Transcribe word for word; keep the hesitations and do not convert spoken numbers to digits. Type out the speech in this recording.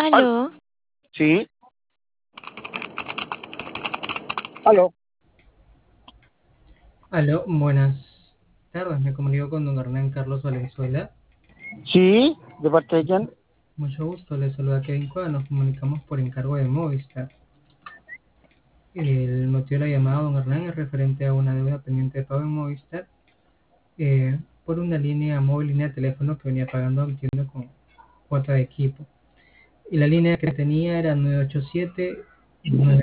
Al- Aló, Sí, aló. Aló, buenas tardes. Me comunico con don Hernán Carlos Valenzuela. Sí, ¿de parte de quién? Mucho gusto, le saluda Kevin Cueva. Nos comunicamos por encargo de Movistar. El motivo de la llamada, don Hernán, es referente a una deuda pendiente de pago en Movistar eh, por una línea móvil, línea de teléfono que venía pagando, entiendo, con cuota de equipo. Y la línea que tenía era nueve ocho siete